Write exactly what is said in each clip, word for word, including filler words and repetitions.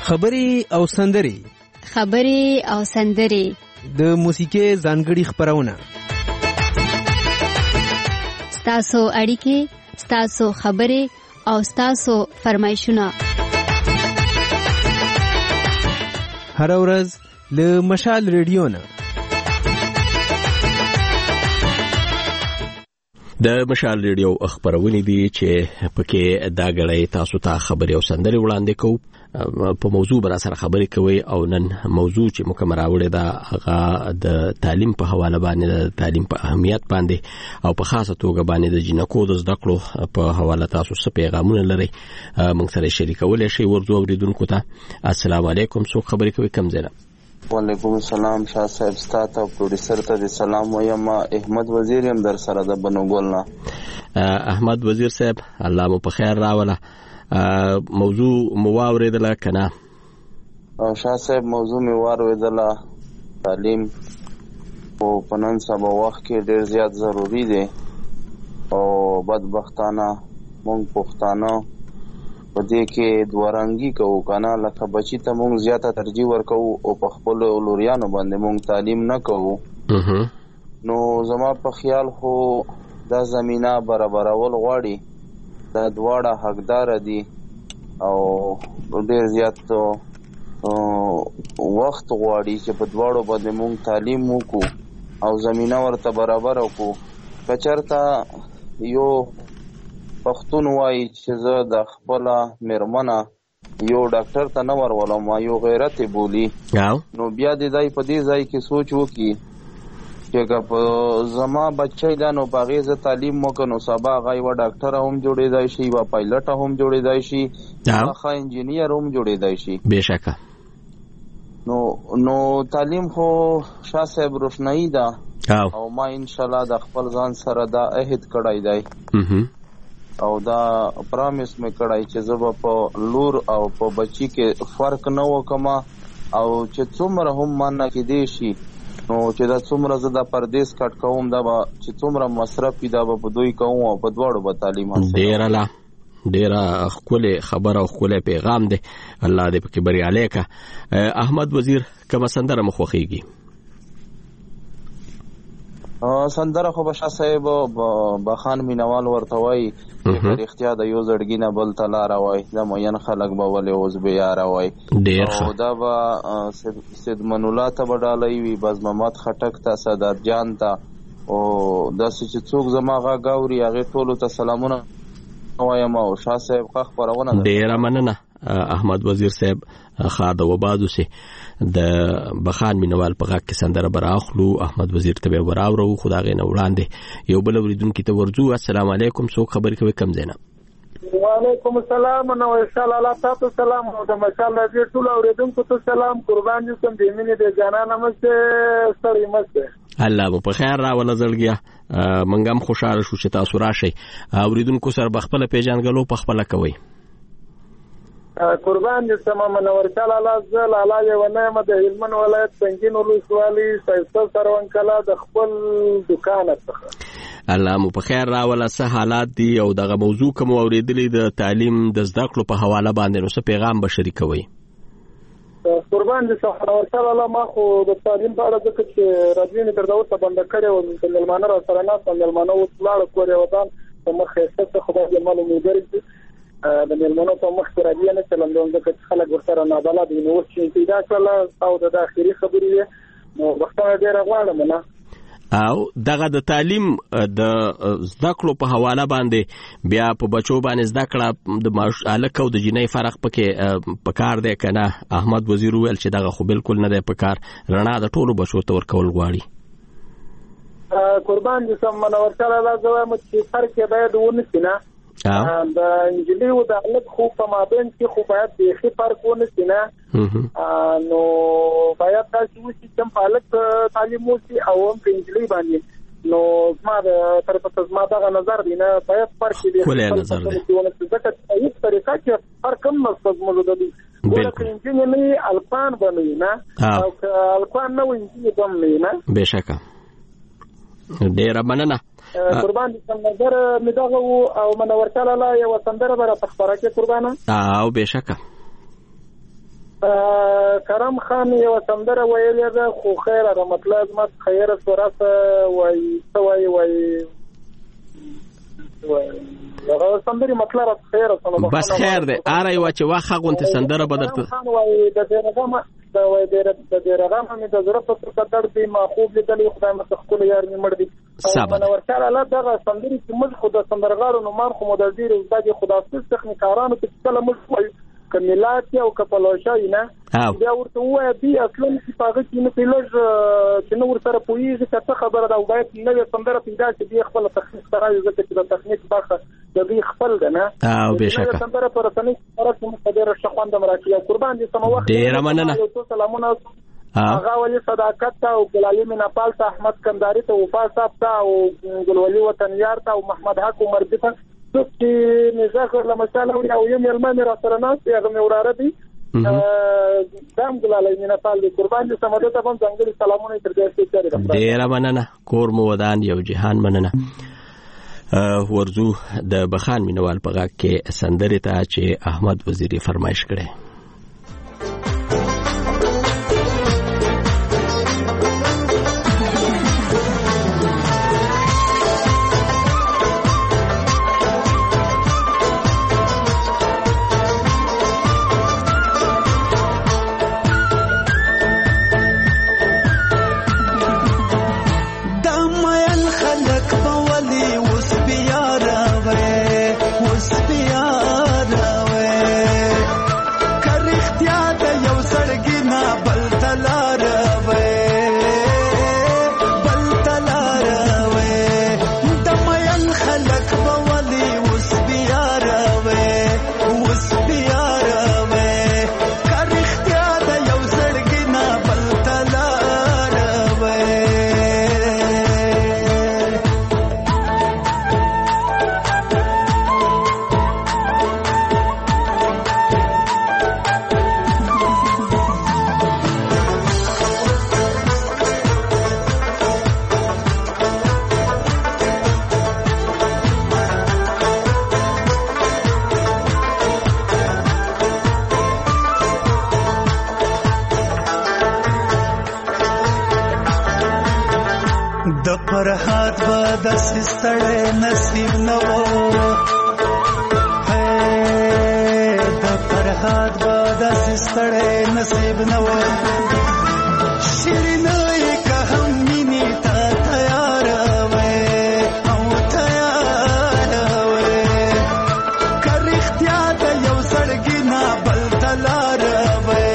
خبرې او سندرې خبرې او سندرې د موسیقۍ ځانګړي خبرونه ستاسو اړیکې ستاسو خبرې او ستاسو فرمایشونه هر ورځ له مشال ریډیو نه د مشال ریډیو خبرونه دي چې پکې دا غړې تاسو ته خبرې او سندرې وړاندې کوو په موضوع بر سره خبرې کوي او نن موضوع چې مکمل راوړې دا هغه د تعلیم په حواله باندې د تعلیم په اهمیت باندې او په خاصه توګه باندې د جنکو د زده کړو په حواله تاسو څه پیغامونه لري موږ سره شریکولای شئ ورته اوریدونکو ته السلام علیکم څو خبرې کوي کم زینا وعلیکم السلام شاه صاحب ستاسو پروډوسر ته سلام وایم احمد وزیر هم در سره د بنوګولنا احمد وزیر صاحب الله مو په خیر راوله موضوع مواوریدله کنه او شاه صاحب موضوع مواوریدله تعلیم او پنن سبا وخت کې ډیر زیات ضروری دی او بدبختانه مونږ پښتانه په دې کې دورانګي کوو کنه لکه بچی ته مونږ زیاته ترجیح ورکو او په خپل لوریانو باندې مونږ تعلیم نه کوو نو زما په خیال خو دا زمينه برابرول غواړي دا دواړه حقدار دي او ډېر زیات وخت غواړي چې په دواړو باندې مونږ تعلیم وکړو او زمينه ورته برابر وکړو کچرته یو پښتون وایي چې زه د خپل مرمنه یو ډاکټر ته نه ورولم یو غیرت بولی نو بیا دې دای په دې ځای کې سوچ وکړي چې په زما بچی دا نو باغې ز تعلیم وکنو سبا غي و ډاکټر هم جوړېدای شي و پایلټ هم جوړېدای شي ښه انجینیر هم جوړېدای شي بهشکه نو نو تعلیم خو شاه صاحب روشنايي ده او ما ان شاء الله د خپل ځان سره دا عہد کړای دی او دا پرامیس مې کړای چې زه په لور او په بچی کې فرق نه وکم او چې څومره هم مانه کې دی شي نو چې دا څومره زه د پردیس کټ کوم دا چې څومره مصرف دا په دوی کوم او په دواړو به تعلیم حاصل ډیر الله ډیر خپل خبر او خپل پیغام دی الله دې پکې بری علیکه احمد وزیر کوم سندره مخوخیږي سندره خو بشا صاحب بخان مینوال ورته وای چې اختیا د یو زړګی نه بل تلا راوي دا مین خلق به ولې اوس به یار وای او دا به سید منولا ته بدالای وی باز محمد خټک ته صدر جان ته او د چې څوک زماغه گاوري هغه ټولو ته سلامونه وایم او شاه صاحب خو خبرونه ډیر مننه احمد وزیر صاحب خاده وبادو سي د بخان مینوال په غاک کې سندره براخلو احمد وزیر ته وراورو خدای نه وړاندې یو بل وریدونکو ته ورجو السلام علیکم څوک خبر کوي کم زینا وعلیکم السلام نو ان شاء الله تاسو سلام او د مشال دې ټول اوریدونکو ته سلام قربان دي کوم دې مینه دې جانانه مست ستړي مست الله مو په خیر را ولا زړګیا منګم خوشاله شو چې تاسو راشي اوریدونکو سره بخپل پیژنګلو په خپل کوي قربان دي سما منور تعالی الله زل علی و نعمت د هلمند ولایت څنګه ولسوالي سایسته سروان کلا د خپل دکان څخه الله مو په خیر را ولا سه حالات دي او دغه موضوع کوم اوریدلې د تعلیم د زده کړو په حواله باندې نو څه پیغام بشری کوي قربان دي سما منور تعالی الله ما خو د تعلیم په اړه ځکه چې راځي تر دا اوسه بند کړي او د ملمانه را سره نه ملمانه او لاړ کورې ودان په مخه څه خدای دې معلومه درځي د ملمنو په مخ کې راځي نه چلندون د خلک ورسره نه بلد نو چې دا کله او د داخلي خبرې نو وخت ډیر غواړم نه او دغه د تعلیم د زده کړو په حواله باندې بیا په بچو باندې زده کړه د الک او د جنۍ فرق پکې پکار دی کنه احمد وزیر ویل چې دغه خو بالکل نه دی پکار رڼا د ټولو بچو ته ورکول غواړي قربان دي سم منور تعالی زوام چې فرق باید ونسي نه د انجلي او د الک خو په مابین کې خو باید د خې فرق ونسي نه نو باید تاسو چې کوم الک تعلیم وسی او هم انجلي باندې نو زما د تر په زما دا نظر دی نه باید فرق دی کله نظر دی ځکه هیڅ طریقه کې فرق هم نشته موجود دی ولکه انجینر نه الکان باندې نه او الکان نه انجینر باندې نه بهشکه ډیر مننه قربان دي نظر مدغه او منور تعالی یو سندره بر تخبره کې قربانه او بهشکه کرم خان یو سندره ویلې ده خو خیر را مطلب ما خیر سوراسه وای سوای وای هغه سندري مطلب خیر سره بس خیر ده اره یو چې واخه غونته سندره بدرته وای د دې رقم د وای د دې رقم مې د ضرورت پر قدر دی ما خوب لیدلې خدای مت خپل یار مې مړ دی صبر ورته الله دغه سندري چې موږ خو د سندرغارو نو مان خو مدیر استاد خدا ستاسو تخنیکارانو چې کله موږ وایو کملات او کپلوشای نه بیا ورته وای دی اصلا چې پاګه چې نه پیلوج چې نو ورته پویږي چې خبره دا وایي نو سندره پیدا چې دی خپل تخنیک سره یو ځکه چې د تخنیک برخه د دې خپل ده نه او بشکره سندره پر تخنیک سره کوم خبره شخوند مرکه قربان دي سم وخت ډیر مننه سلامونه هغه ولي صداقت او ګلالي منپال ته احمد کنداري ته وفا صاحب ته او ګلولي وطن یار ته او محمد حق عمر دي ته چې نزاخر لمساله او یم یلمه را سره ناس هغه مې وراره دي دام ګلالي منپال دي قربان دي سمده ته هم څنګه سلامونه تر دې چې ډیر مننه کور مو ودان یو جهان مننه ورزو د بخان مینوال په غاک کې سندره ته چې احمد وزیری فرمایش کړي فرحات به د سستړې نصیب نو ہے د فرحات به د سستړې نصیب نو شیرینې که هم مینې ته تیار وې او تیار وې که رښتیا د یو زړګي نه بل تلار وې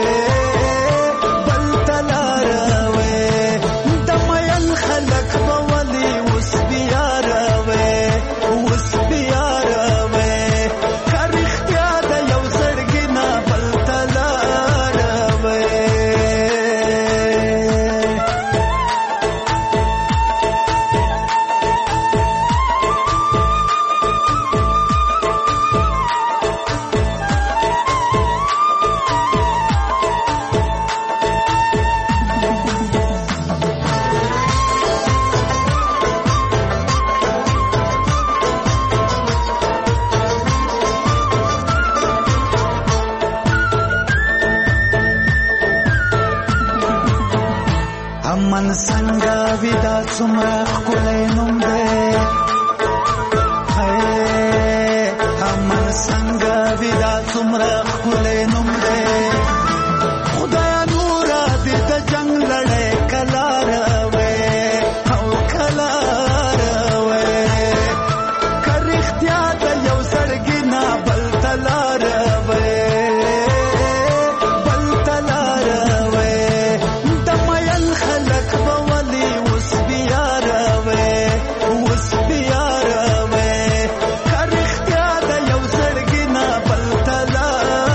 من څنګه ودا څومره ښکلی نوم دی من څنګه ودا څومره ښکلی نوم دی خدایا نوره دې د جنګ لړۍ کله راوې او کله راوې که رښتیا د یو زړګي نه بل ته لار راوې Tala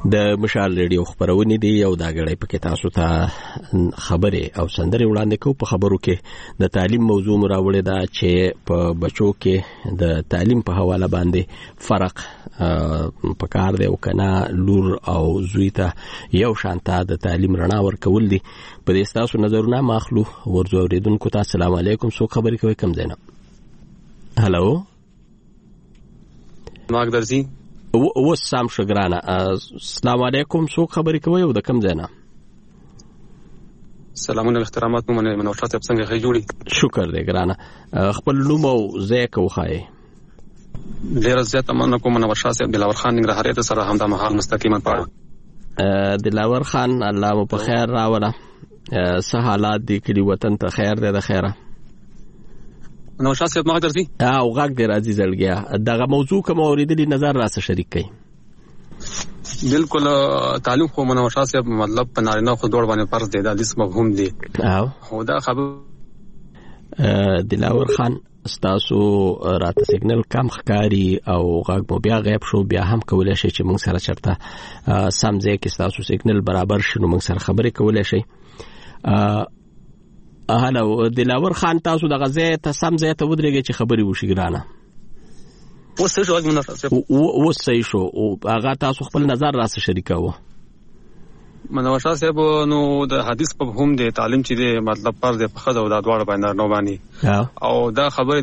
د مشال ریډیو خبرونه دي او دا غړي پکې تاسو ته خبره او سندري وړاندې کوو. په خبرو کې د تعلیم موضوع مراوړې ده چې په بچو کې د تعلیم په حواله باندې فرق په کار دی او کنه لور او زوی ته یو شانته د تعلیم رڼا ورکول دي. په دې تاسو نظرونه ماخلو ورځو اوریدونکو ته السلام علیکم. څوک خبرې کوي کم زینب؟ هلو ماګ درځي و سام شګرانه. السلام علیکم. څوک خبرې کوي او د کم ځای نه؟ سلامونه احترامات مو منه منوشات څنګه خې جوړي؟ شکر دې ګرانه. خپل نوم او ځای کوخای؟ ډیر زیات مننه کوم منوشات صاحب دلاور خان ننګرهاري ته سره همدا مهال مستقیما پاره. دلاور خان الله مو په خیر راوله. څه حالات دي کړي وطن ته خیر دې د خیره؟ منوشات صاحب ماګ درځي او غاګ دې راځي زړګیا دغه موضوع کوم اوریدلی نظر راسه شریک کړي. بالکل تعلیم خو منوشات صاحب مطلب په نارینه خو دوړ باندې فرض دی، دا لیس مفهوم دی. او خو دا خبر دلاور خان ستاسو راته سیګنل کم ښکاری او غاګ مو بیا غیب شو، بیا هم کولای شي چې موږ سره چرته سم ځای کې ستاسو سیګنل برابر شنو موږ سره خبرې کولای شي. هلو دلاور خان تاسو د غزې ته سم ځای ته ودرېږئ چې خبرې وشي ګرانه. اوس څه شو منوشات صاحب؟ اوس صحیح شو او هغه تاسو خپل نظر راسه شریکاوه. منوشات صاحب نو د حدیث په مفهوم دی تعلیم چې دی مطلب پر دې په خدای او د دواړو باندې نو باندې او دا خبره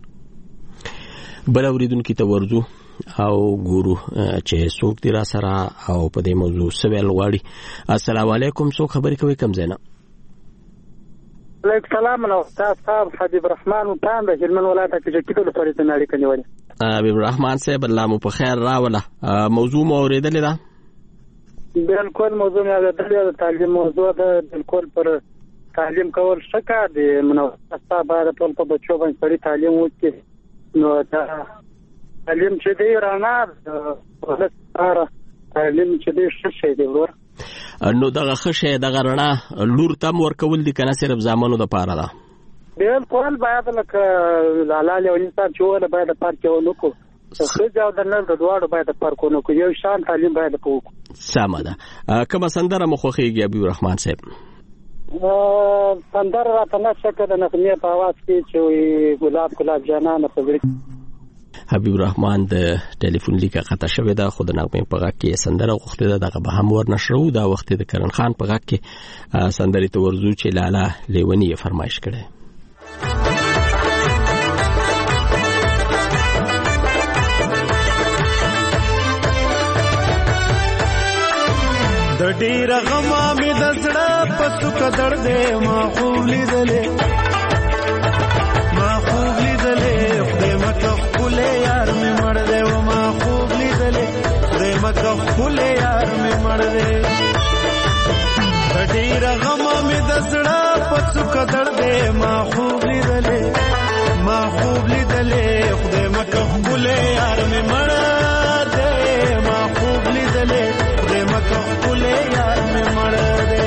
بل اوریدونکو ته ورځو او ګورو چې څوک دی را سره او په دې موضوع سوال غواړي. السلام علیکم. څوک خبرې کوي کم زینب؟ علیکم السلام نو استاد صاحب حبیب الرحمن وطن د هلمند ولایت کې چې کله پرې تنالي کني ونی. حبیب الرحمن صاحب الله مو په خیر راوله. موضوع مو اوریدلې ده؟ بالکل موضوع مې اوریدلې ده. تعلیم موضوع ده بالکل پر تعلیم کول شکه دی. منوشات صاحب باید ټول په بچو باندې سړي تعلیم وکړي. نو دا تعلیم چې دی رڼا د سره تعلیم چې دی ښه شی دی ور نو دغه خشه دغه رڼا لور تم ورکول دي کنه صرف زامنو د پاره ده؟ بالکل باید لکه حلال او انسان چې ولا باید پارکونه کو خځه او د نر د دواړو باید پارکونه کو یو شان تعلیم باید کو. سمه ده. کومه سندره مخوخیږي ابو الرحمن صاحب؟ سندره راته نه شکه د نغمې په आवाज کې چې ګلاب ګلاب جانانه په حبیب الرحمن د ټلیفون لیکه خطا شوې ده خو د نغمې په غږ کې سندره غوښتې ده دغه به هم ورنشرو. دا وخت د کرن خان په غږ کې سندرې ته ورځو چې لاله لیونی یې فرمایش کړی. د ډیر غما مې د زړه پسو کډړ دې ما خوب لیدلې ما خوب لیدلې خدای مکه خپلې یار مې مړ دې و ما خوب لیدلې خدای مکه خپلې یار مې مړ دې د ډیر غما مې د زړه پسو کډړ دې ما خوب لیدلې ما خوب لیدلې خدای مکه خپلې یار مې مړ دې ما خوب لیدلې خدای مکه خپلې یار مې مړ دې.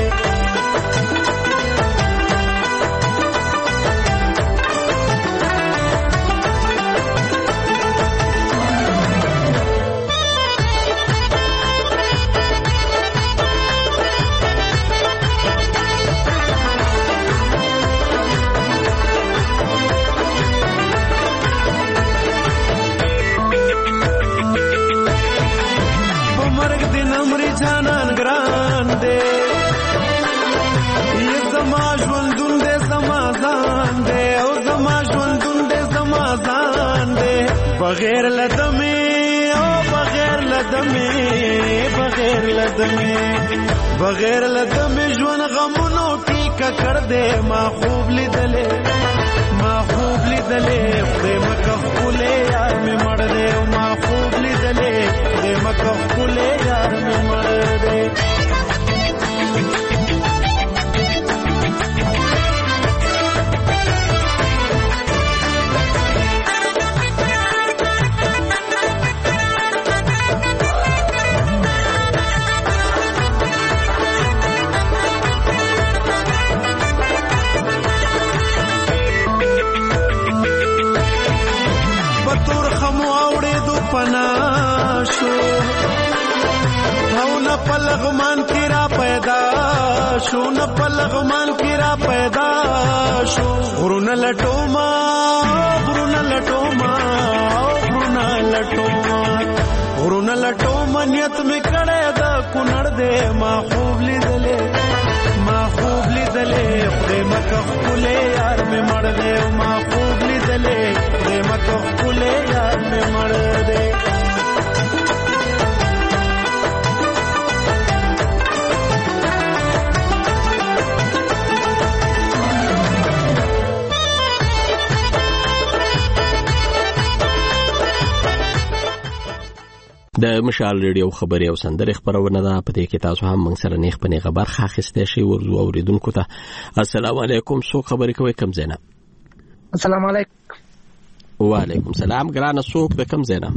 جانان ګران دې یې زما ژوندون دې زما ځان دې او زما ژوندون دې زما ځان دې بغیر لدمې او بغیر لدمې بغیر لدمې بغیر لدمې ژوند غمونو کې ککړ دې ما خوب لیدلې ما خوب لیدلې خدای مکه خپلې یار مې مړ دې ما خوب لیدلې خدای مکه خپلې یار مې مړ دې. بطور خمو اوړې پلغمان کی را پیدا شو نه پلغمان کی را پیدا شو غرونه لټوما غرونه لټوما غرونه لټوما غرونه لټوما نیت می کړه دا کونړ دې ما خوب لیدلې ما خوب لیدلې خدای مکه خپلې یار می مړ دې ما خوب لیدلې خدای مکه خپلې یار می مړ دې د مشال ریډیو خبري او سندري خبرونه ده. په دې کې تاسو هم موږ سره نیخ پنې خبر خاخسته شي ورزو اوریدونکو ته السلام علیکم. سو خبري کوي کم زینا؟ السلام علیکم. وعلیکم السلام. ګرانه سوق د کم زینا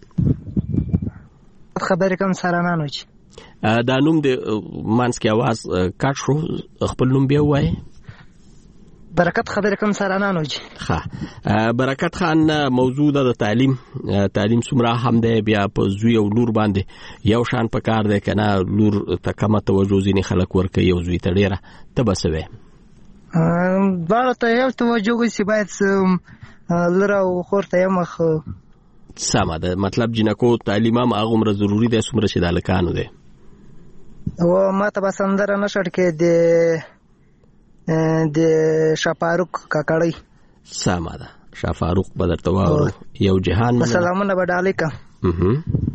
خبري کوم سارانانو چې دا نوم د مانس کې आवाज کټ شو خپل نوم بیا وای. برکت خبرې کوم سارانانو چې ها برکت خان موضوع د تعلیم تعلیم څومره هم دی بیا په زوی او لور باندې یو شان په کار دی کنه لور ته کومه توجه ځینې خلک ورکوي یو زوی ته ډیره ته بسوي دا ته یو توجه کوي چې باید لره او خور ته مخ سمه ده مطلب جنکو تعلیم هم هغه عمر ضروری دی څومره چې د لکانو دی او ما ته بسندره نشړ کې د د شافاروق کاکړی سمه ده شافاروق بدرته واره یو جهان سلامونه بدالی کا اها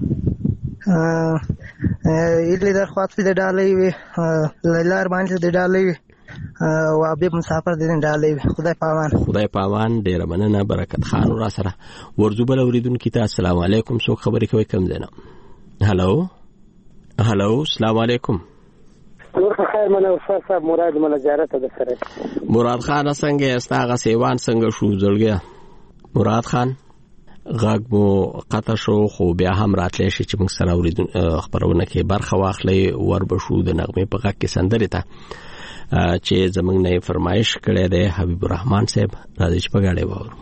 ایلی در خواطی د ډالۍ وی لار باندې د ډالۍ وی او ابي مسافر د ډالۍ وی خدای پامان خدای پامان ډیر مننه برکت خان را سره ورزوبل اوریدونکو ته السلام علیکم. سو خبرې کوي کم زنه؟ هالو هالو السلام علیکم. نور خیر منه استاد صاحب مراد مله زیارت ده سره مراد خان څنګه استاغه سیوان څنګه شو زړګیا مراد خان غاګ مو قطع شو خو بیا هم راتلی شي چې موږ سره اوریدون خبرونه کې برخه واخلي ور بشو د نغمه په غاګ کې سندري ته چې زمنګ نه فرمایش کړی دی حبیب الرحمن صاحب راځي چې په غاړه وورو.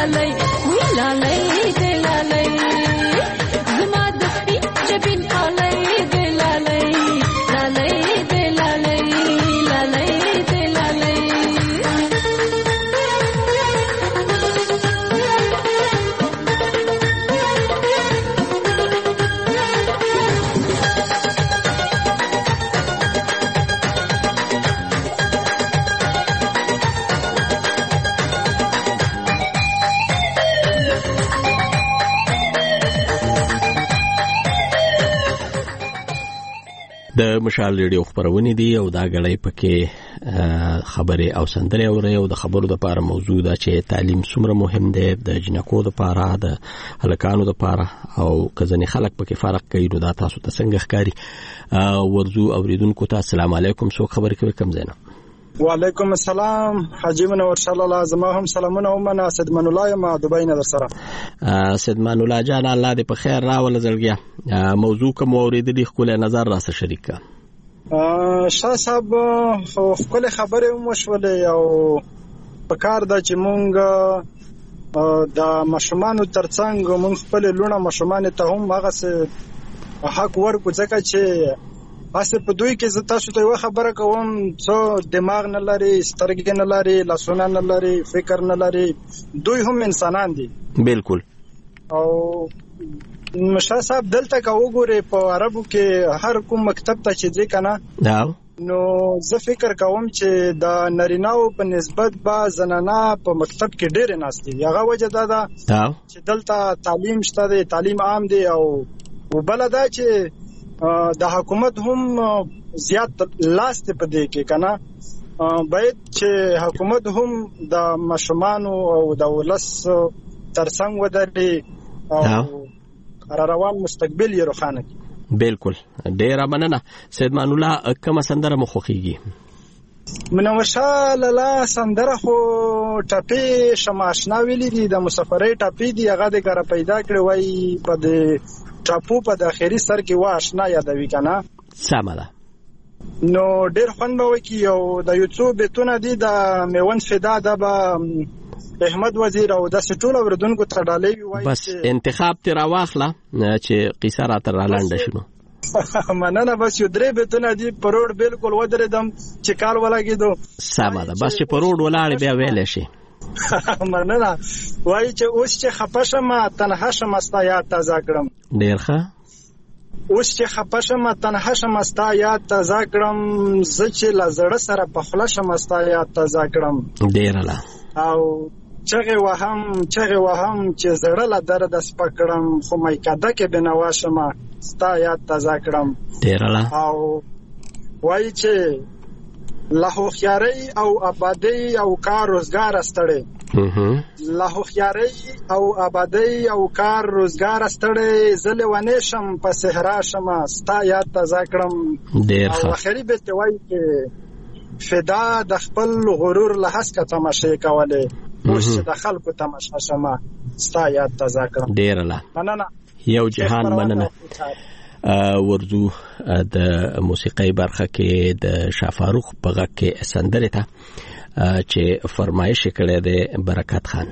لالای وی لالای دې لالای زما د سپي جبین خالای دې لالای لالای دې لالای لالای دې لالای د مشال ریډیو خبرونه دي او دا غړې پکې خبره او سندره اوري او د خبرو د لپاره موضوع ده چې تعلیم څومره مهم دی د جنکو د لپاره د هلکانو د لپاره او کزنې خلک پکې فرق کوي نو دا تاسو ته څنګه ښکاری ورزو اوریدونکو ته السلام علیکم سو خبر کوي کم زینه وعلیکم السلام حاجی منور صلی الله زما هم سلامونه ومنه سید من الله ما دوبۍ نه در سره سید من الله جان الله دې په خیر راول زړګیا موضوع کوم اوریدلی خپل نظر راسه شریک شاه صاحب خپل خبره ومشولې او په کار د چې مونږ د مشمانو ترڅنګ مونږ خپل لونه مشمان ته هم هغه حق ورکو ځکه چې اسه په دوی کې زه تاسو ته یو خبره کوم څو دماغ نه لري سترګې نه لري لاسونه نه لري فکر نه لري دوی هم انسانان دي بالکل او مشا صاحب دلته کا وګوره په عربو کې هر کوم مکتب ته چې ځي کنه دا نو زه فکر کوم چې د نارینه‌و په نسبت با زنانه په مکتب کې ډېر ناستي هغه وجه دا ده چې دلته تعلیم شته دی تعلیم عام دی او وبلدا چې د حکومت هم زیات لاس ته پدې کې کنه باید چې حکومت هم د مشمانو او د ولس ترڅنګ ودرې او روان مستقبل یې روښانه کړي بالکل ډیر مننه سید مان الله کومه سندره مخوخیږي منور شاه لاله سندره خو ټاپي شماشنا ویلې دي د مسافرۍ ټاپي دی هغه د کار پیدا کړی وای په د ټاپو په داخلي سر کې واشنا یادوي کنه سمه نو ډیر خوند به وکي او د یوټیوب بیتونه دي د میون فدا د به احمد وزیر او د سټول اوردونکو ته ډالې وای بس انتخاب تر واخله چې قصه را تر لاندې شنو مننه بس یو درې بیتونه دي پروړ بالکل ودرېدم چې کال ولاګیدو سمه ده بس چې پروړ ولاړ بیا ویل شي مننه وای چې اوس چې خپشم تنها شم استا یاد تازه کړم ډیر ښه اوس چې خپشم تنها شم استا یاد تازه کړم زه چې لزړه سره په خلشم استا یاد تازه کړم ډیر لا او چغه وهم چغه وهم چې زړه لا درد سپکړم خو مې کده کې بنوا شم استا یاد تازه کړم ډیر لا او وای چې له خياري او آبادی او کار روزګار استړي له خياري او آبادی او کار روزګار استړي زله ونه شم په صحرا شم ستا یاد تازه کړم ډیر ښه اخري به ته وای چې فدا د خپل غرور له حسکه تماشې کوله اوس د خلکو تماشا شم ستا یاد تازه کړم ډیر لا مننه یو جهان مننه ورزو د موسیقي برخه کې د شافاروخ په غږ کې سندره ته چې فرمایش کړی دی برکت خان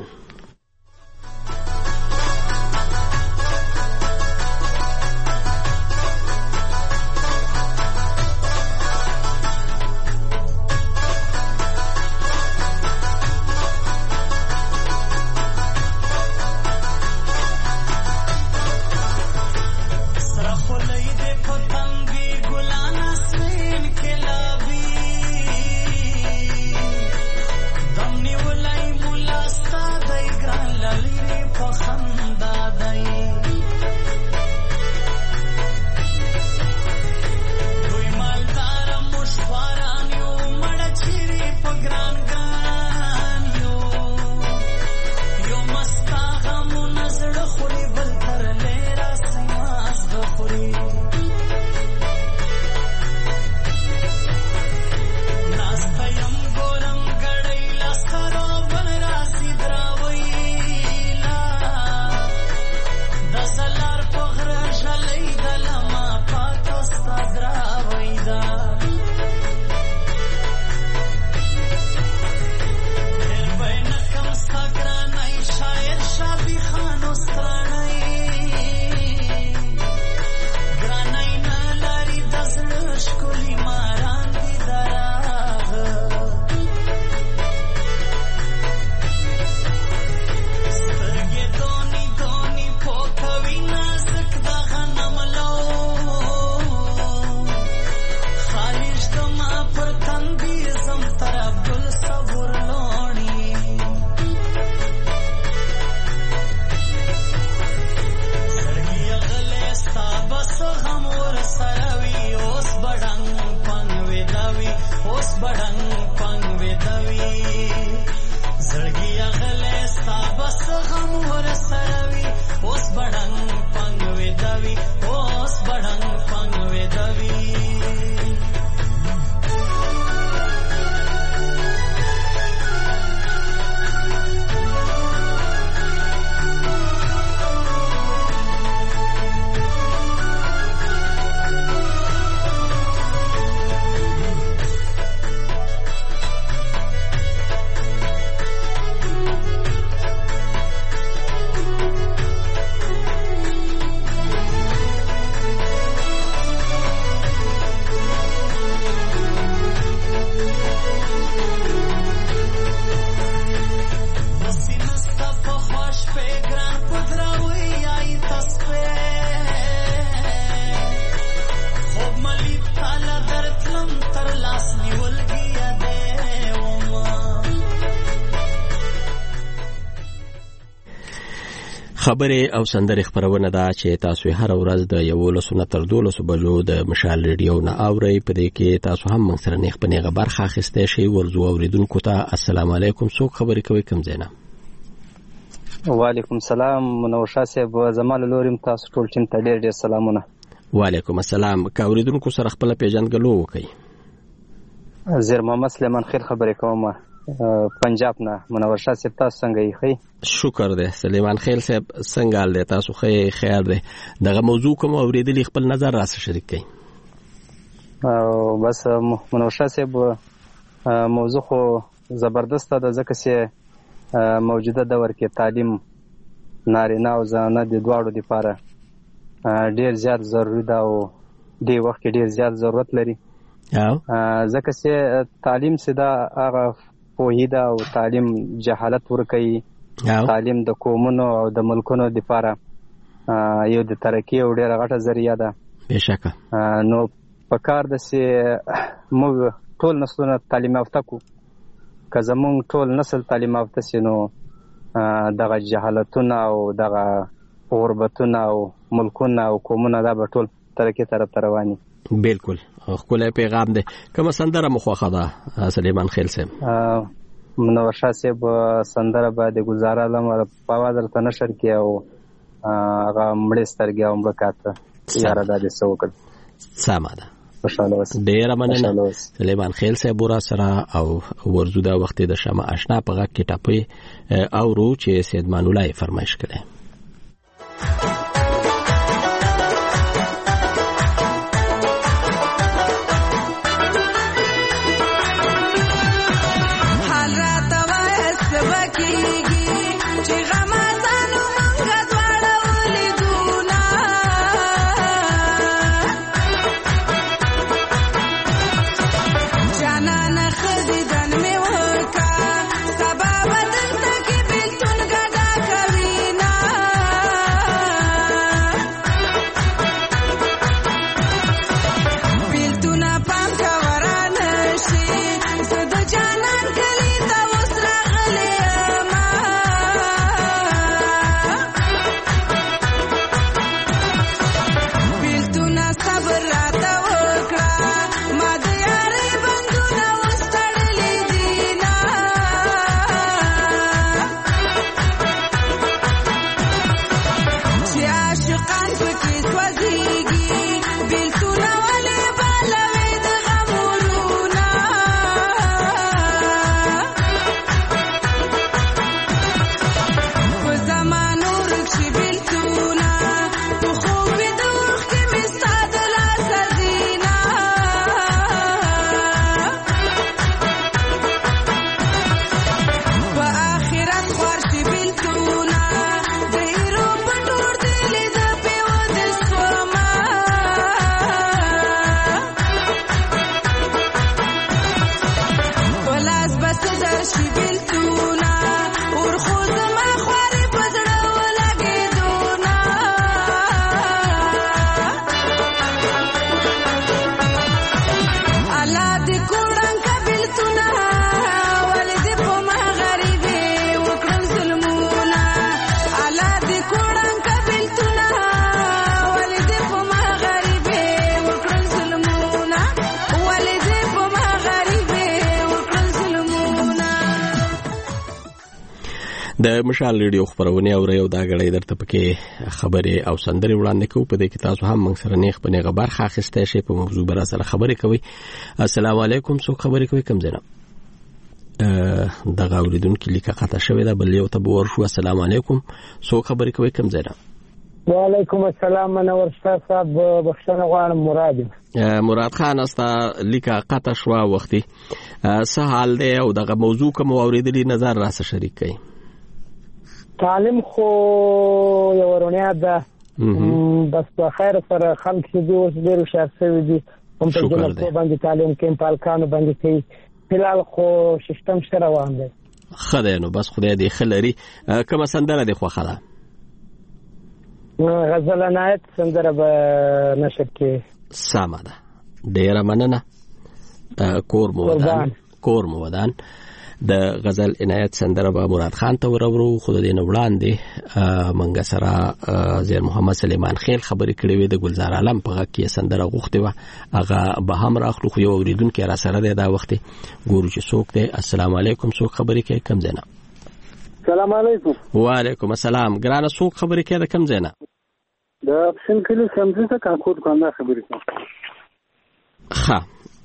دمنی ولای مولا ستا د اوس بډنګ پنګ ودوي زړګي اغله ستا بس غم ور سروي اوس بډنګ پنګ ودوي اوس بډنګ پنګ ودوي خبرې او سندرې خبرونه ده چې تاسو هر ورځ د یولسو نه تر دولسو بجو د مشال ریډیو نه اورئ. په دې کې تاسو هم موږ سره نیغ په نیغه برخه اخیستی شئ. ورځو اوریدونکو ته السلام علیکم. څوک خبرې کوي کوم ځای نه؟ وعلیکم السلام منور شاه صاحب، زما له لورې تاسو ټول ټیم ته ډېر ډېر سلامونه. وعلیکم السلام. که اوریدونکو سره خپله پیژندګلو وکړئ. زیر محمد سلیمان خیل خبرې کوم پنجاب نه. منور شاه صاحب تاسو څنګه یې؟ ښه شکر دی. سلیمان خیل صاحب څنګه حال دی؟ تاسو ښه خیر دی؟ دغه موضوع کوم اوریدلی خپل نظر راسره شریک کړئ. بس منور شاه صاحب موضوع خو زبردست ده، ځکه چې موجوده دور کې تعلیم نارینه او زنانه د دواړو لپاره ډیر زیات ضروري ده او دې وخت کې ډیر زیات ضرورت لري. ځکه چې تعلیم سدا هغه پوهی ده او تعلیم جهالت ورکوي. تعلیم د قومونو او د ملکونو لپاره یو د ترقی او ډیره غټه ذریعہ ده. بشکه نو پکار ده چې موږ ټول نسلونه تعلیم یافته کو. که زمونږ ټول نسل تعلیم یافته سي نو دغه جهالتونه او دغه غربتونه او ملکونه او قومونه دا به ټول ترقی طرف ته رواني. بالکل خپل پیغام دی. کوم سندره مخوخه ده سلیمان خیل صاحب؟ منور شاه صاحب سندره به د گزاره لمر په आवाज درته نشر کې او هغه مړې سترګې او مړکاته یاره د دې سوکړ ساده ده. خوشاله اوسئ. ډیر مننه سلیمان خیل صاحب ورا سره او ورزو دا وخت د شمع آشنا په غږ کې ټاپي او رو چې سید مانولای فرمایش کړي. Nah د مشال ریډیو خبرونه اوري او دا غړي درته پکې خبره او سندري وړاندې کوو په دې کې تاسو هم موږ سره نیخ پنه غبر خاصه شي په موضوع بر سره خبرې کوي. السلام علیکم، څوک خبرې کوي؟ کوم ځای نه دغه اوریدونکو لیکه قطع شوې ده، بل یو ته ورشو. السلام علیکم، څوک خبرې کوي؟ کوم ځای نه؟ وعلیکم السلام، منور شاه صاحب، بخښنه غواړم. مراد مراد خان استا لیکه قطع شو وختي څه حال دی او دغه موضوع کوم اوریدلی نظر را سره شریک کړئ. تعلیم خو یو ورونه ده، بس په خیر سره خلک دې اوس ډېر شاسوي دي هم په دې په باندې تعلیم کې پالکانو باندې کوي. فلال خو سیستم سره روان دی. خدای نو بس خدای دې خلري. کومه سندره دې خو خلا؟ غزل عنایت سندره به نشر کې. سمه ده، ډیره مننه. کور مو ودان کور مو ودان د غزل عنایت سندره به مراد خان ته ورورو. خو د دې وړاندې منګه سره زیر محمد سلیمان خیل خبرې کړې وې د گلزار عالم په غږ کې سندره غوښتې و، هغه به هم راخلو. خو یو اوریدونکو را سره دی دا وخت ګورو چې څوک دی. السلام علیکم، څوک خبرې کوي؟ کوم ځای نه؟ السلام علیکم. وعلیکم السلام. ګرانه څوک خبرې کوي د کوم ځای نه؟ د اپشن کلی سمځه ته کاکود کومه خبرې کوم. ها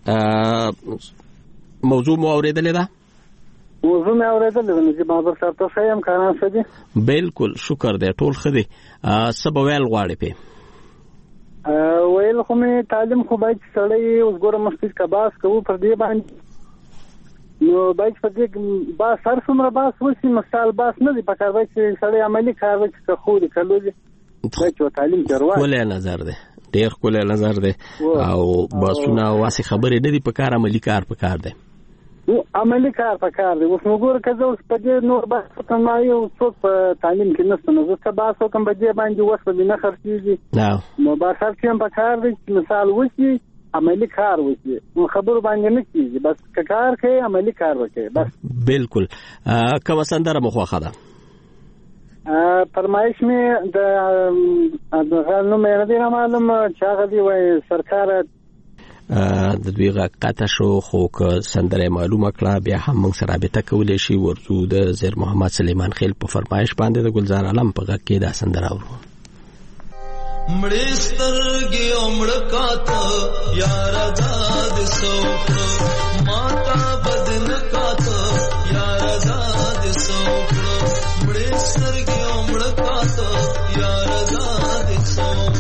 موضوع مو اوریدلې ده؟ موضوع مې اوریدلې ده چې بابر صاحب ته شایم کاران څه دي؟ بالکل شکر دی، ټول ښه دي. څه به ویل غواړې پې؟ ویل خو مې تعلیم خو باید سړی اوس ګوره مستید که باس کوو پر دې باندې، نو باید په دې باس هر څومره باس وشي مثال باس نه دی پکار، باید چې سړی عملي کار وکړي که خو دي که لوځي باید چې تعلیم جروان. ښکلی نظر دی، ډېر ښکلی نظر دی. او باسونه واسې خبرې نه دي پکار، عملي کار پکار دی. عملي کار پکار دی. اوس نو ګوره که زه اوس په دې نور بحث وکړم، ما یو څوک په تعلیم کې نشته، نو زه که بحث وکړم په دې باندې وس به مې نه خرڅېږي. نو بحث هر څه هم پکار دی چې مثال وشي عملي کار وشي، نو خبرو باندې نه کېږي. بس که کار کوي عملي کار وکړي بس. بالکل. کومه سندره مو خوښه ده؟ فرمایش مې د هغه نوم یې نه دی معلوم چې هغه دی وایي سرکار د دوی غږ قطع شو، خو که سندره معلومه کړه بیا هم موږ سره رابطه کولی شي. ورځو د زیر محمد سلیمان خیل په فرمایش باندې د گلزار عالم په غږ کې دا سندره اورو. مړې سترګې او مړکاته یار آزاد سوک ماتا بدن کاته یار آزاد سوک مړې سترګې او مړکاته یار آزاد سوک.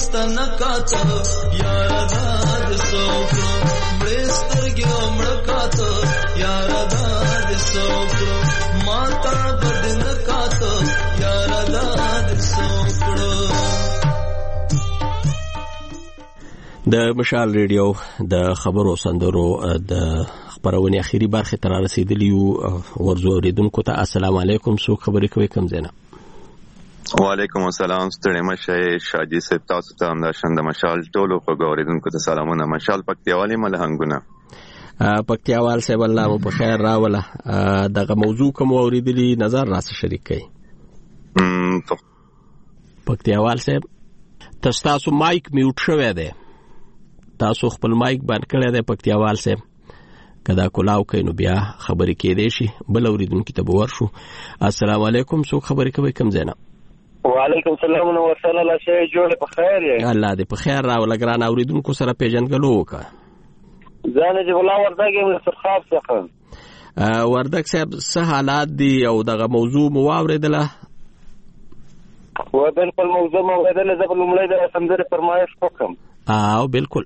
ستنه کاته یاره دا د سوکړو مړې سترګې مړه کاته یاره دا د سوکړو ما ته بد نه کاته یاره دا د سوکړو. د مشال ریډیو د خبرو سندرو د خبرونې اخیری برخه تر رسیدلی ورزو اوریدونکو ته السلام علیکم. څوک خبرې کوي کوم ځای نه؟ وعلیکم السلام. ستړي مشه شاجي صاحب تاسو ته هم د شند مشال ټولو خو اوریدونکو ته سلامونه. مشال پکتیاوالي ملهنګونه پکتیاوال صاحب الله مو په خیر راوله. دغه موضوع کوم اوریدلی نظر راس شریک کړئ. پکتیاوال صاحب تاسو مایک میوټ شوی دی، تاسو خپل مایک بند کړی دی پکتیاوال صاحب. کدا کولاو کینو بیا خبرې کېدې شي بل اوریدونکو ته به ورشو. السلام علیکم. څوک خبرې کوي کوم ځای نه؟ وعلیکم السلام ورسله الله شي جوړ په خیر یې. الله دې په خیر راوله. ګران اوریدونکو سره پیژنګلو وکړه. ځان دې ولا وردګ یم سرخاب څخه. وردګ صاحب څه حالات دي او دغه موضوع مو واوریدله؟ و بالکل موضوع مو واوریدله. زه په لومړی د سندرې فرمایش وکړم. او بالکل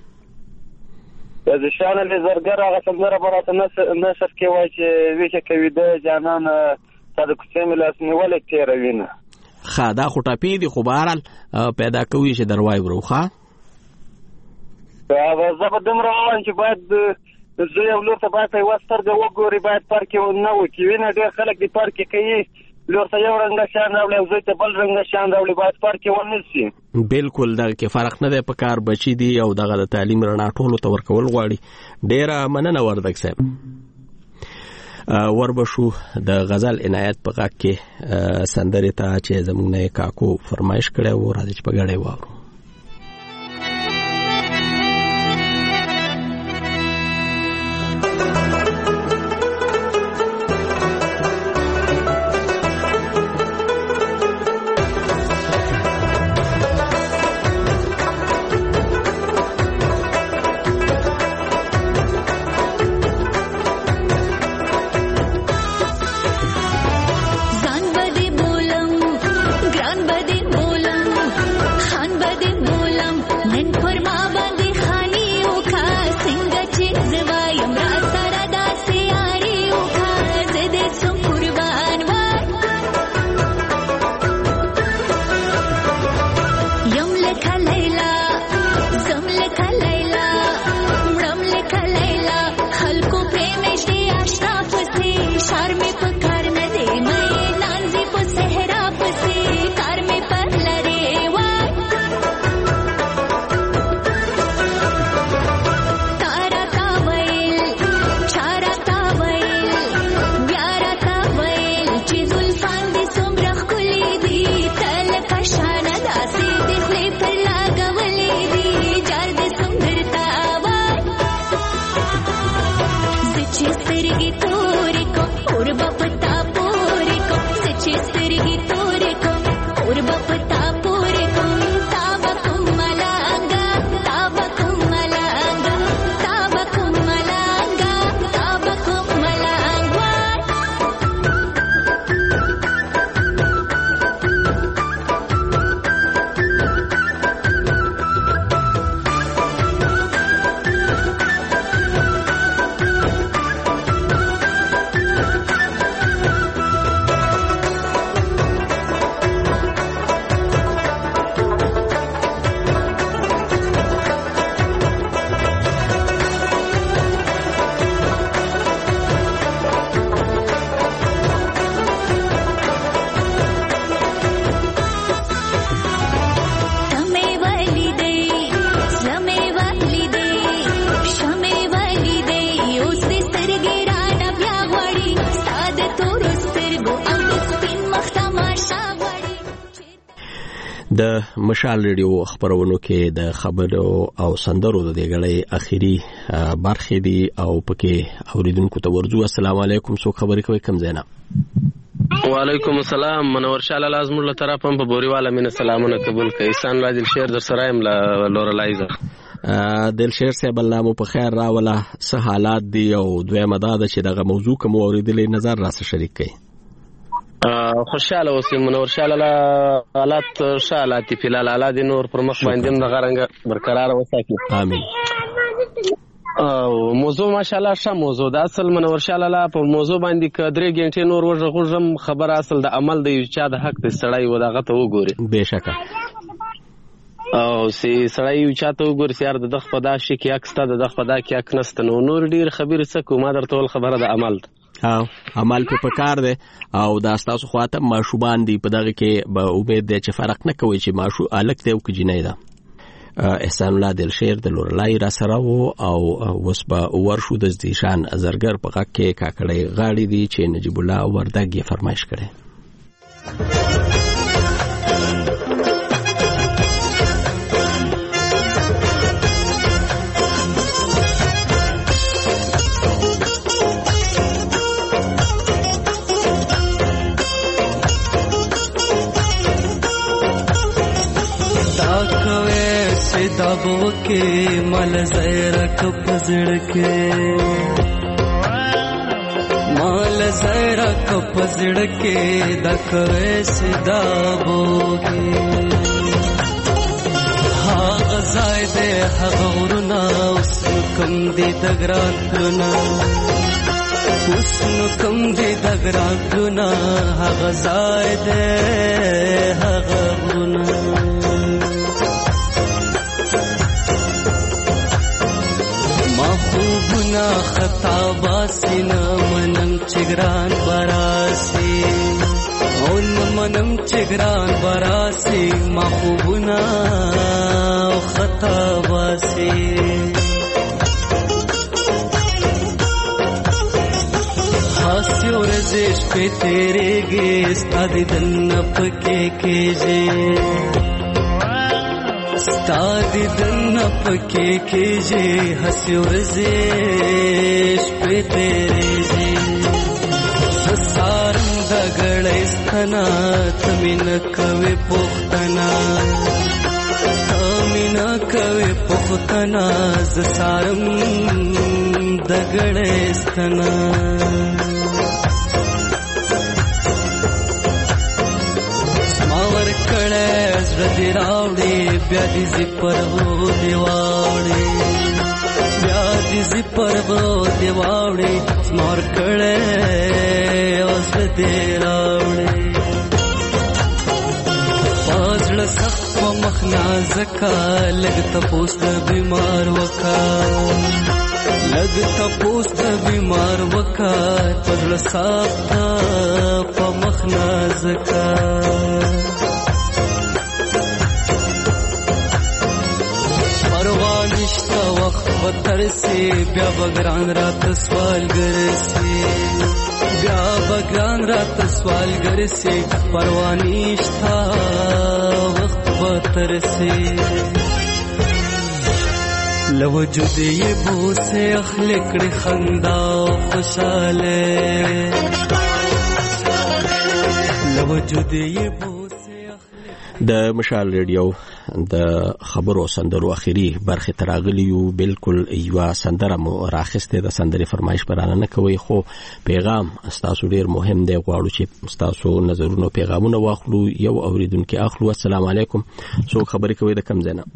د شان له زرګر هغه سندره براته نشر کې وای چې ویشه کوي د جانان صادق حسین لاس نیولې تیروینه. خا دا خو ټاپی دي خو بهرال پیدا کوي چې دروای وروخه. دا زه په دمر روان چې باید زه یو لور ته باید وسترګه وګوري، باید پارک نه وکړي. وینه ډېر خلک دی پارک کوي، لور ته یو رنګ شان راوړي او زوی ته بل رنګ شان راوړي، باید پارک ونیسي. بالکل دا کې فرق نه دی په کار. بچی دی او دغه د تعلیم رڼا ټولو ته ورکول غواړي. ډېره مننه وردګ صاحب. وربشو د غزل عنایت په غاک کې سندرې ته چې زموږ نه کاکو فرمایش کړی و راځي چې په ګډه واورو. د مشال ریډیو خبرونو کې د خبرو او سندرو د دغړې اخیری برخې دي او پکې اوریدونکو ته ورځو. السلام علیکم. څوک خبرې کوي کوم ځای نه؟ وعلیکم السلام. منور شاه لازم له طرف هم په بوريواله مين سلامونه قبول کړئ. سان راځي شهر در سرایم له لورلایزه دل شهر صاحب الله مو په خیر راوله. څه حالات دي او دویمه دا ده چې دغه موضوع کوم اوریدلې نظر راس شریک کړئ. خوشاله اوسې منور شاه لاله حالات ښه حالات فی الحال الله دې نور پر مخ باندې هم دغه رنګه برقراره وساتي امین. او موضوع ماشاءالله ښه موضوع ده. اصل منور شاه لاله په موضوع باندې که درې غنټې نور وغږوږم خبره اصل د عمل د یو چا د حق د سړی و دغه ته وګوري بېشکه او سي سړی یو چا ته وګوري چې یار د دغه په دا شي کې حق سته د دغه په دا کې حق نسته نو نور ډېر خبرې څه کوو ما درته ویل خبره د عمل ده او عمل په پکار دی او دا ستاسو خواته ماشومان دي په دغه کې به امید دی چې فرق نه کوي چې ماشو الک دی او که جنۍ ده. احسان الله دلشیر د لورلای را سره وو او اوس به ورشو د زیشان زرګر په غږ کې کاکړی غاړي دي چې نجیب الله وردګ یې فرمایش کړی. दबो के मल ज़ैरक पजड़ के मल ज़ैरक पजड़ के दकवे से दबो के हाँ ग़ज़ायदे हग़ौरना उसन कम दी दगरातना उसन कम दी दगरातना हाँ ग़ज़ायदे हग़ौरना महबूबना खता बासिना मनम चिगरान बरासी ओन मनम चिगरान बरासी महबूबना खता बासी हास्यो रजिश पे तेरे गेस्ट आदि दन्नप के केजे स्तादी दन्नप के केजे हस्यो रजेश पे तेरे जे ससारम दगड़स्तना तमिन कवे पुख्तना तमिन कवे पुख्तना ससारम दगड़स्तना रदी रावड़े ब्यादी जिपर वो देवावड़े ब्यादी जिपर वो देवावड़े स्मार कड़े उस दे रावड़े पाजड़ सख्त मखना जका लगता पोस्ट बीमार वका लगता पोस्ट बीमार वका पाजड़ सख्त मखना जका परवानिश्ता वक्त बतर से ब्या बगरान रात सवाल गर से ब्या बगरान रात सवाल गर से परवानिश्ता वक्त बतर से लवजुद ये बो से अखलकड़ खंदा खुशाले लवजुद ये बो د مشال ریډیو د خبرو سندرو اخیری برخه تراغلیو بالکل یو سندره مو راخسته د سندري فرمایش پرانه نه کوي خو پیغام تاسو ډیر مهم دی غواړو چې تاسو نظرونو پیغامونه واخلو یو اوریدونکو اخلو. السلام علیکم څوک خبرې کوي د کم زنه؟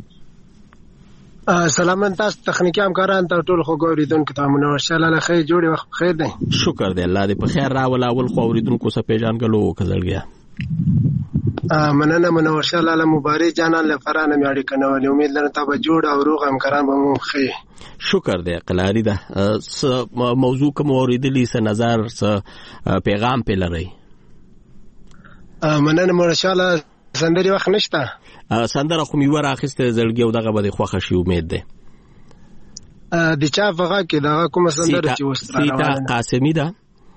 سلام تاسو تخنیکی همکاران ته ټول خو اوریدونکو ته منور شه الله خیر جوړي وخت خیر دی. شکر دی الله دې په خیر راول اول خو اوریدونکو څخه پیژانګلو کزړګیا مننه منور شه الله مبارک جانان لفرانه میاړي کنه امید لرم ته به جوړ او روغ همکاران به مو خیر. شکر دی قلاری ده موضوع کوم اوریدلی س نظر س پیغام په لری مننه منور شه الله سندري وخت نشته سندره خو می ور اخیسته زړګي او دغه به خوښ شي امید ده د چا فقہ کې دا کوم سندره چې وستره سیتا قاسمی ده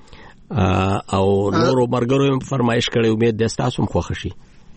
او نورو مرګرو فرمایش کړي امید د تاسو خوښ شي.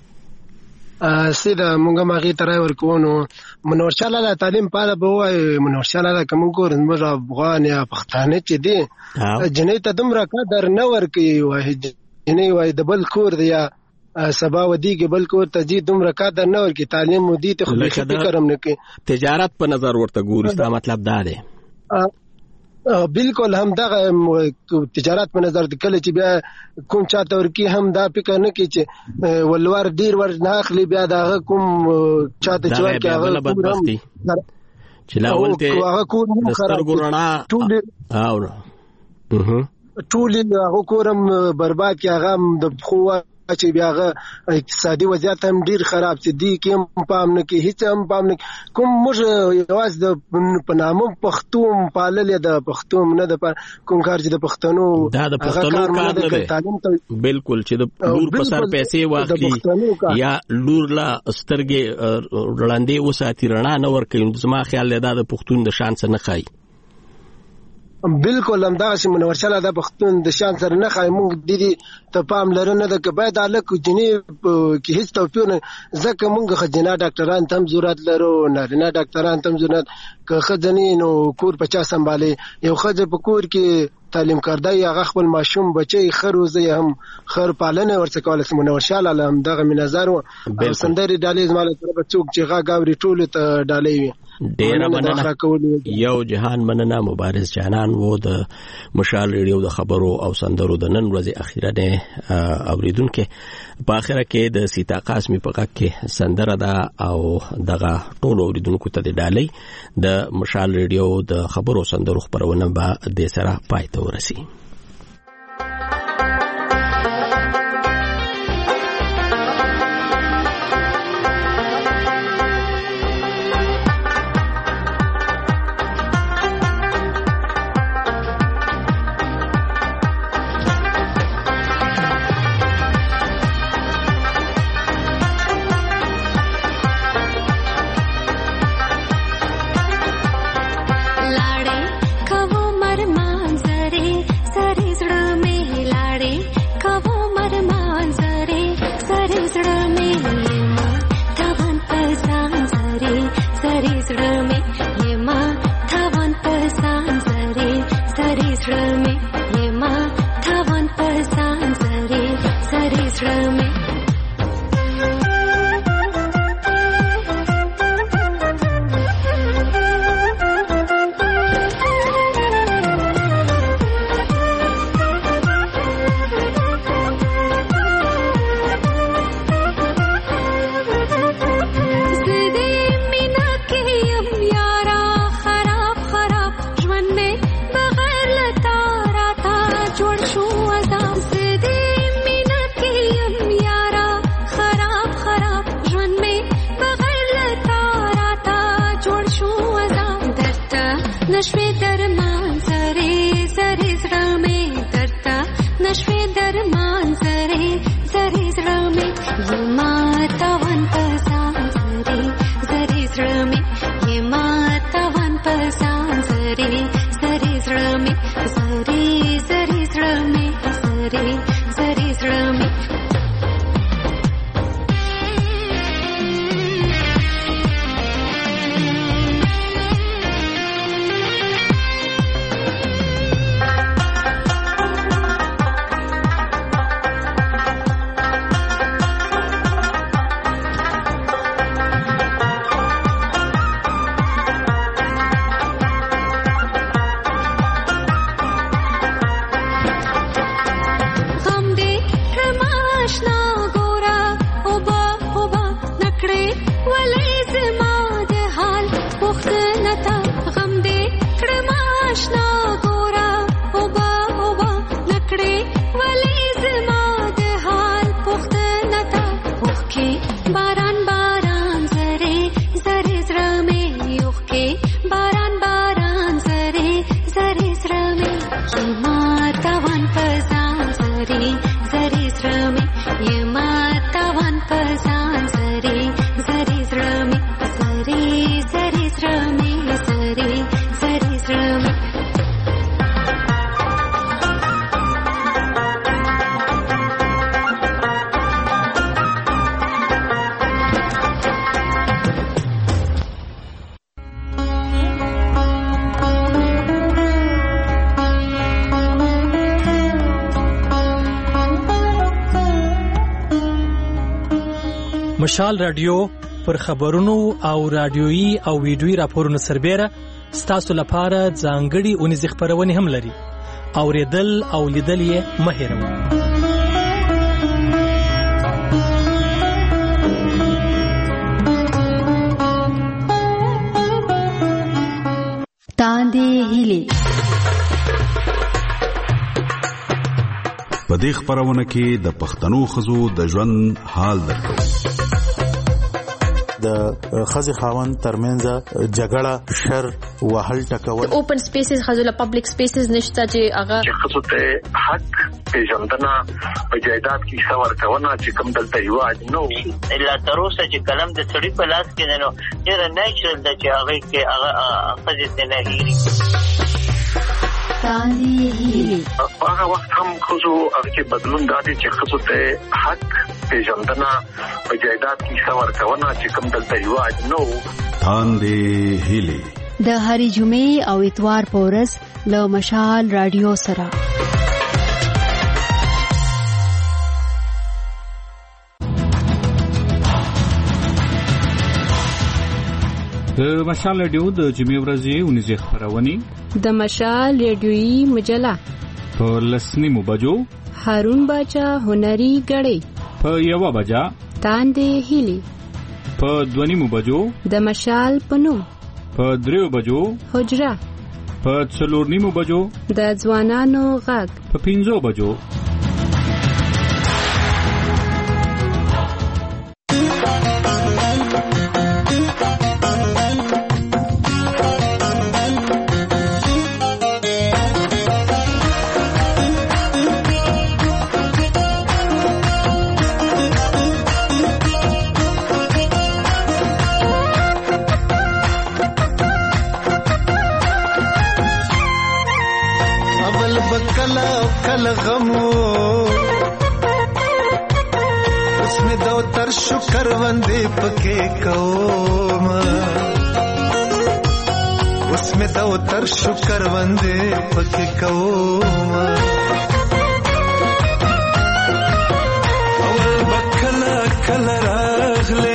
سیده مونږه ماغي ترای ورکوونو منور شاه لاله تعلیم پاله به وای منور شاه لاله کوم کور زموږ افغان یا پښتانه چې دي جنې ته دومره قدر نه ورکي وای جنې وای د بل کور دی یا سبا ودیږي بل کور ته دي دومره قدر نه ورکي تعلیم ودی ته خو فکر هم نه کوي تجارت په نظر ورته ګوري دا مطلب دا دی بالکل هم دغه تجارت په نظر د کله چې بیا کوم چاته ورکی هم دا فکر نه کوي چې ولور ډیر ور نه اخلي بیا دغه کوم چاته چې ورکی هغه بدبختی چې لا ولته هغه کوم سترګو رڼا او ټول هغه کورم برباد کی هغه د خو چې بیا هغه اقتصادي وضعیت هم ډیر خراب چې دی کې پام نه کې هیڅ هم پام نه کوم موږ یواز د پنامو پښتون پالل د پښتون نه د کوم کار چې د پښتنو دا د پښتنو کار نه دی بالکل چې د لور په سر پیسې واخلي یا لور لا سترګې وړاندې وساتي رڼا نه ورکوي زما خیال دا د پښتون د شان څخه نه خای بالکل هم دا چې منور شاله د پښتون د شان سره نه خای مونږ د دې ته پام لرنه د کبه د الک جنې کې هیڅ توپیر نه ځکه مونږ خجنا ډاکټران تم ضرورت لرو نارینه ډاکټران تم ضرورت که خځنې نو کور پچا سنبالي یو خځه په کور کې تعلیم کردای هغه خپل ماشوم بچي خروزه هم خر پالنه ورڅ کوله منور شاله هم دغه من نظر او سندري ډالې زماله طرف څوک چې غا غاوري ټول ته ډالې وي ډیر مننه یو جهان مننه مبارز جانان وو د مشال ریډیو د خبرو او سندرو د نن ورځې اخیره نه اوریدونکو په اخره کې د سیتا قاسمی په غږ کې سندره ده او دغه ټول اوریدونکو ته د ډالۍ د مشال ریډیو د خبرو سندرو خبرونه به د سره پای ته ورسي مشال رادیو پر خبرونو او رادیویي او ویډیویي راپورونو سربېره ستاسو لپاره ځانګړي اونیزې خپرونې هم لري. اوریدل او لیدل یې مه هېروئ. تاندې هیلې په دې خپرونه کې د پښتنو ښځو د ژوند حال درکو. د خزي خاوند ترمنځ جګړه، شر، وهل ټکول. اوپن سپیسز خزله پبلک سپیسز نشته چې هغه خصوص ته حق پیژندنه په جایداد کې څور کونه چې کوم دلته یواد نو الا تر اوسه چې کلم د سړی په لاس کې نه نو ډیر نیچرل د چې هغه کې هغه خزي نه هېری. هغه وخت هم خصوص هغه کې بدلون دادی چې خصوص ته حق پیژندنه په جایداد کې څور کونه چې کوم دلته یواد نو. تاندې هیلې د هرې جمعې او اتوار په ورځ له مشال رادیو سره. د مشال رادیو د جمعې ورځې اونیزې خپرونې د مشال رادیويي مجله په لسنیمو بجو هارون باچا هنري غړې په یو بجا تاندې هیلې په دونیمو بجو د مشال پنوم په دریو بجو حجره په څلور نیمو بجو د ځوانانو غږ په پنځو بجو. شکر وندے پکے کوم اس میں دو تر شکر وندے پکے کوم اول بکلا کلا راغلے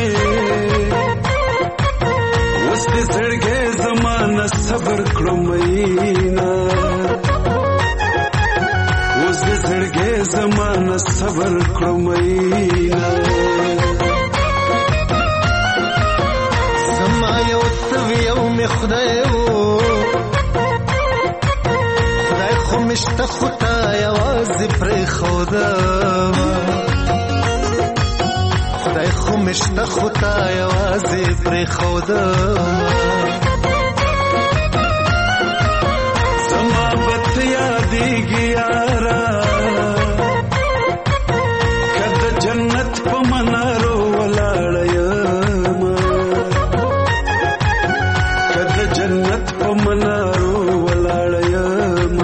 اس دے زړګې زمانہ صبر کړو مینا اس دے زړګې زمانہ صبر کړو مینا خدای وو خدای خو مشته خدای आवाज پر خدا خدای خو مشته خدای आवाज پر خدا سما بت یادېږي یارا کده جنت په منارو ولاړ جنت په منارو ولاړ یم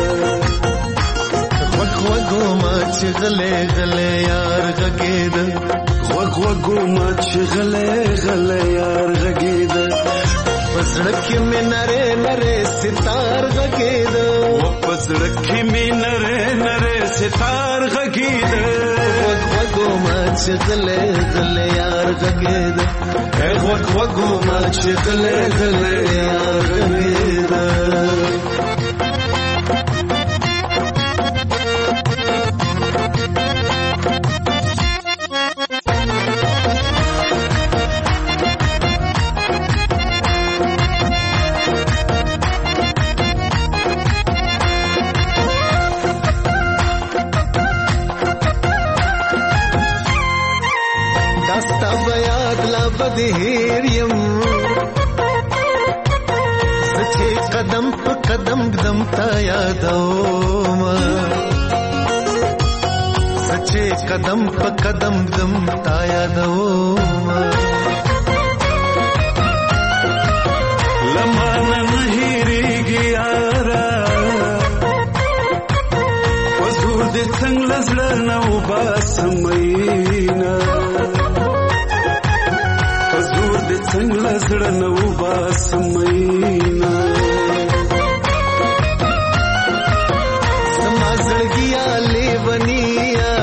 غوږ وګو ما چې غلې غلې یار غږېد غوږ وګو ما چې غلې غلې یار غږېد پسړک کې مې نره نره ستار غږېد په سړک کې مې نره نره ستار غږېد غوږ وګو ما چې غلې غلې یار غږېد غوږ وګو ما چې غلې غلې یار غږېد. بدهیر یم سچې قدم په قدم قدم تا یادوم سچې قدم په قدم قدم تا یادوم لمانه نه هېرېږي یاره حضور دې څنګه زړه نه وباسم مینا څنګه زړه نه وباسم مینا زما زړګیا لیونیا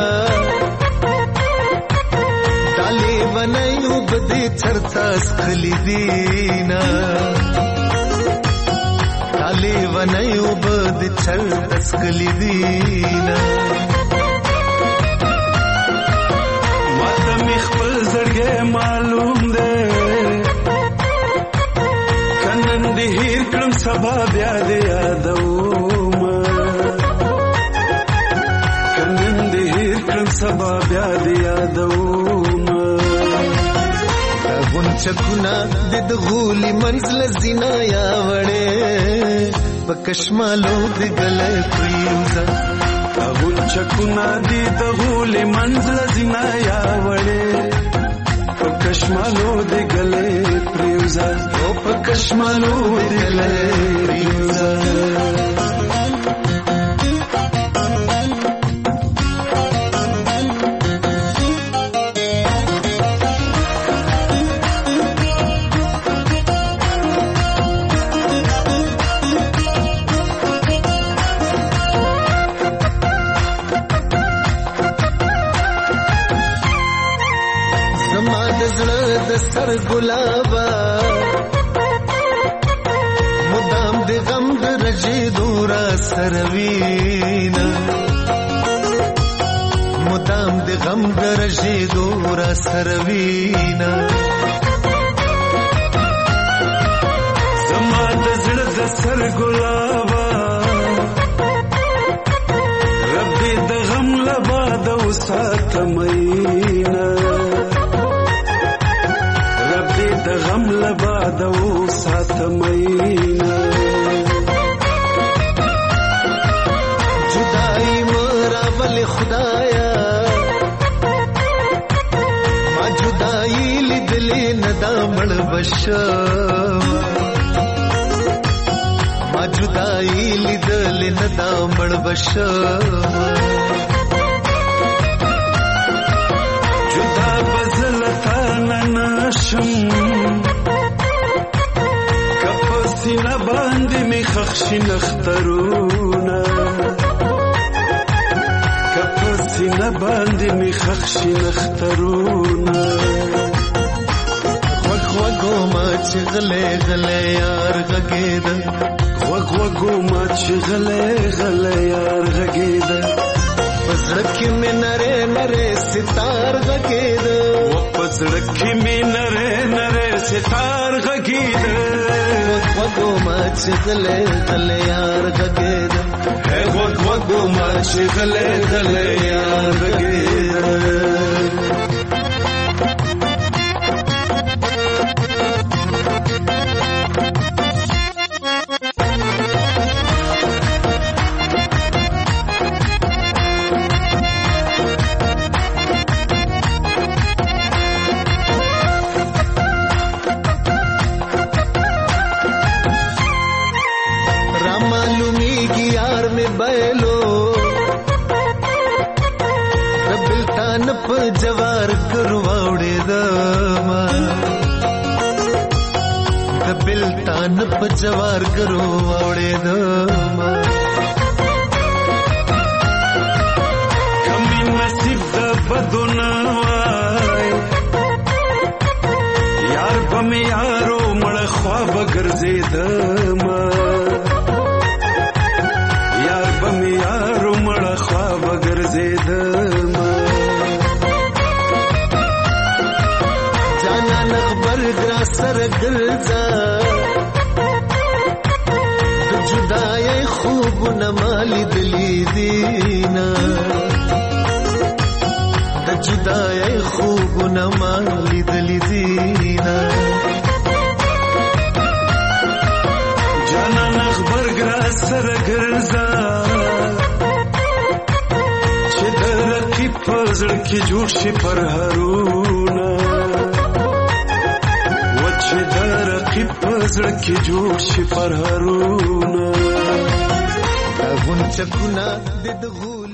دا لیونیو بدې چرتا سخلی دینا لیونی وبد چل تسکلی دینا ماته می خپل زړګی معلوم دی کنن دې هیر کړم سبا بیا دې یادوم کنن دې هیر کړم سبا بیا دې یادوم غونچکونه د غولي منزل زینا یا وړې پکشمالو د ګلې پریوزا غونچکونه د غولي منزل زینا یا وړې پکشمالو د ګلې پریوزا او پکشمالو د ګلې پریوزا سر گلابا مدام د غم د رجی دورا سروینا مدام د غم د رجی دورا سروینا زما د زړه د سر گلابا ربي د غم لبا د وسات مینا د غم لبا د وسات مینا جدائی مرا ول خدایا ما جدائی لیدلې ندا مړ بشا ما جدائی لیدلې ندا مړ بشا جدا بزلتا نناشم کپسینا باندې می خخشي نخترونا کپسینا باندې می خخشي نخترونا وګ وګو ما چغلې غلې یار غګید وګ وګو ما چغلې غلې یار غګید پسړکی می نره نره ستار غګید پسړکی می نره نره ستار غګید وګو ما چغلې غلې یار غګید ہے وګ وګو ما چغلې غلې یار غګید जवार करवावड़े दमा दिल तान प जवार करवावड़े दमा कमी नसीब द बदुनावाय यार बम यारो मड़ ख्वाब गर्जे दमा यार बम यारो मड़ ख्वाब गर्जे दमा سر گلزا جدائی خوب نمالی دلی دینا جدائی خوب نمالی دلی دینا جانا نخبر گرا سر گلزا چه در کی پزڑ کی جوڑ شی پر هرونا چې در کی پزړ کی جوړ شي پر هرونا غونچکونه د